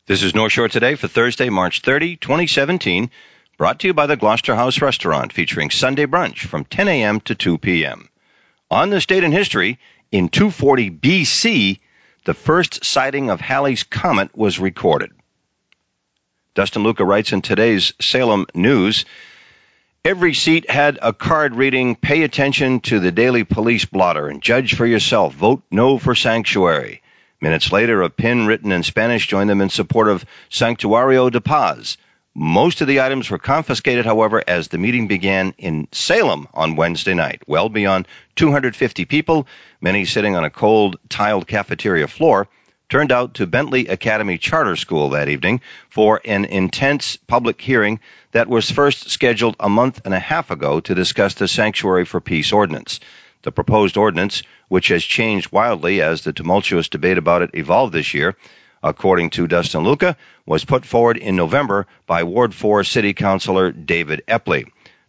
This is North Shore Today for Thursday, March 30, 2017, brought to you by the Gloucester House Restaurant, featuring Sunday brunch from 10 a.m. to 2 p.m. On this date in history, in 240 B.C., the first sighting of Halley's Comet was recorded. Dustin Luca writes in today's Salem News, every seat had a card reading, pay attention to the daily police blotter and judge for yourself. Vote no for sanctuary. Minutes later, a pin written in Spanish joined them in support of Sanctuario de Paz. Most of the items were confiscated, however, as the meeting began in Salem on Wednesday night. Well beyond 250 people, many sitting on a cold, tiled cafeteria floor, turned out to Bentley Academy Charter School that evening for an intense public hearing that was first scheduled a month and a half ago to discuss the Sanctuary for Peace ordinance. The proposed ordinance, which has changed wildly as the tumultuous debate about it evolved this year, according to Dustin Luca, was put forward in November by Ward 4 City Councilor David Epley.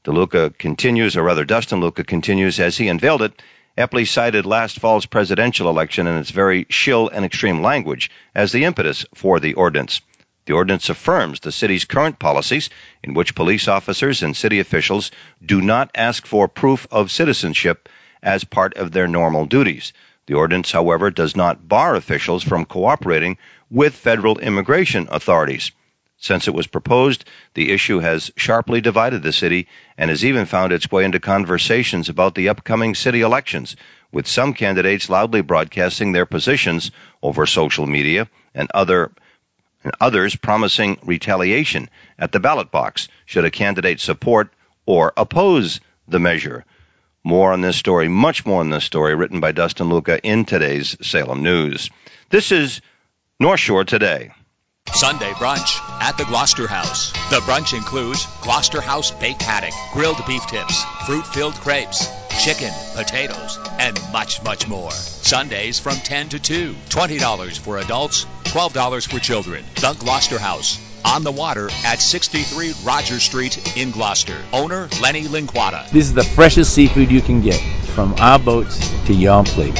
Dustin Luca continues as he unveiled it. Epley cited last fall's presidential election and its very shill and extreme language as the impetus for the ordinance. The ordinance affirms the city's current policies in which police officers and city officials do not ask for proof of citizenship as part of their normal duties. The ordinance, however, does not bar officials from cooperating with federal immigration authorities. Since it was proposed, the issue has sharply divided the city and has even found its way into conversations about the upcoming city elections, with some candidates loudly broadcasting their positions over social media and others promising retaliation at the ballot box should a candidate support or oppose the measure. More on this story, much more on this story, written by Dustin Luca in today's Salem News. This is North Shore Today. Sunday brunch at the Gloucester House. The brunch includes Gloucester House baked haddock, grilled beef tips, fruit-filled crepes, chicken, potatoes, and much, much more. Sundays from 10 to 2. $20 for adults, $12 for children. The Gloucester House. On the water at 63 Rogers Street in Gloucester. Owner Lenny Linquata. This is the freshest seafood you can get from our boats to your plate.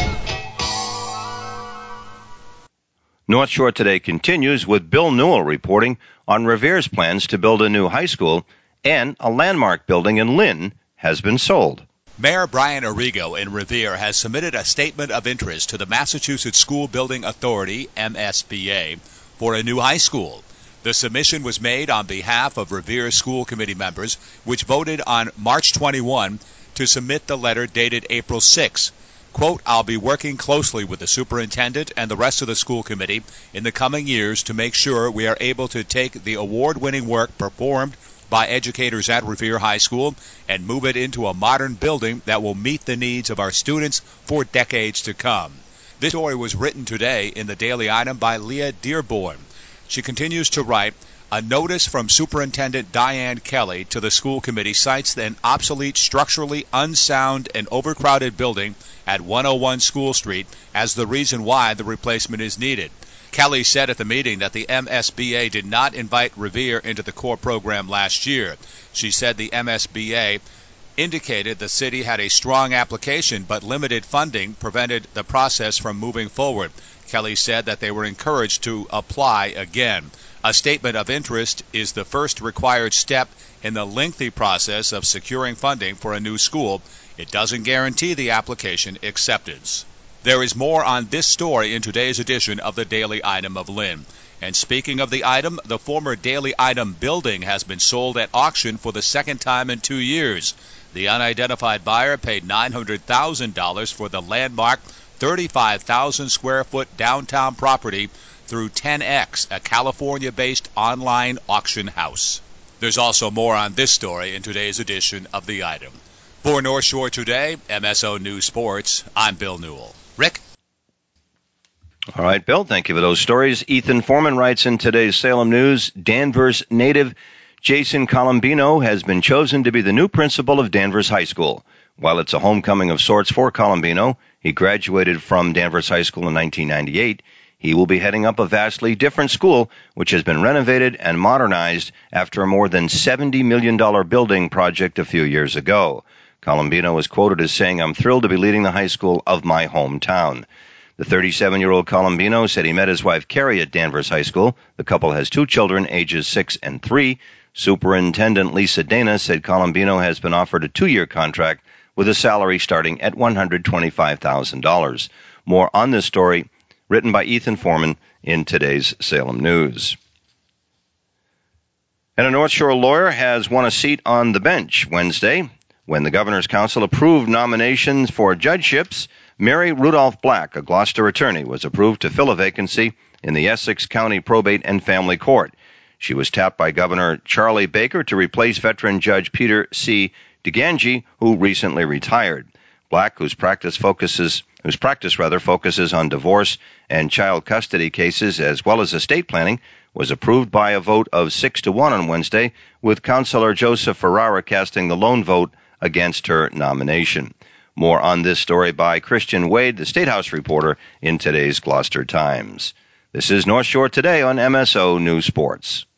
North Shore Today continues with Bill Newell reporting on Revere's plans to build a new high school, and a landmark building in Lynn has been sold. Mayor Brian Arrigo in Revere has submitted a statement of interest to the Massachusetts School Building Authority, MSBA, for a new high school. The submission was made on behalf of Revere School Committee members, which voted on March 21 to submit the letter dated April 6. Quote, I'll be working closely with the superintendent and the rest of the school committee in the coming years to make sure we are able to take the award-winning work performed by educators at Revere High School and move it into a modern building that will meet the needs of our students for decades to come. This story was written today in the Daily Item by Leah Dearborn. She continues to write, a notice from Superintendent Diane Kelly to the school committee cites an obsolete, structurally unsound, and overcrowded building at 101 School Street as the reason why the replacement is needed. Kelly said at the meeting that the MSBA did not invite Revere into the core program last year. She said the MSBA indicated the city had a strong application, but limited funding prevented the process from moving forward. Kelly said that they were encouraged to apply again. A statement of interest is the first required step in the lengthy process of securing funding for a new school. It doesn't guarantee the application acceptance. There is more on this story in today's edition of the Daily Item of Lynn. And speaking of the item, the former Daily Item building has been sold at auction for the second time in 2 years. The unidentified buyer paid $900,000 for the landmark 35,000 square foot downtown property through 10X, a California-based online auction house. There's also more on this story in today's edition of The Item. For North Shore Today, MSO News Sports, I'm Bill Newell. Rick? All right, Bill, thank you for those stories. Ethan Foreman writes in today's Salem News, Danvers native Jason Colombino has been chosen to be the new principal of Danvers High School. While it's a homecoming of sorts for Colombino, he graduated from Danvers High School in 1998. He will be heading up a vastly different school, which has been renovated and modernized after a more than $70 million building project a few years ago. Colombino was quoted as saying, I'm thrilled to be leading the high school of my hometown. The 37-year-old Colombino said he met his wife Carrie at Danvers High School. The couple has 2 children, ages 6 and 3. Superintendent Lisa Dana said Colombino has been offered a 2-year contract with a salary starting at $125,000. More on this story, written by Ethan Foreman in today's Salem News. And a North Shore lawyer has won a seat on the bench Wednesday when the Governor's Council approved nominations for judgeships. Mary Rudolph Black, a Gloucester attorney, was approved to fill a vacancy in the Essex County Probate and Family Court. She was tapped by Governor Charlie Baker to replace veteran Judge Peter C. DeGangi, who recently retired. Black, whose practice focuses on divorce and child custody cases as well as estate planning, was approved by a vote of 6-1 on Wednesday, with Councilor Joseph Ferrara casting the lone vote against her nomination. More on this story by Christian Wade, the State House reporter, in today's Gloucester Times. This is North Shore Today on MSO News Sports.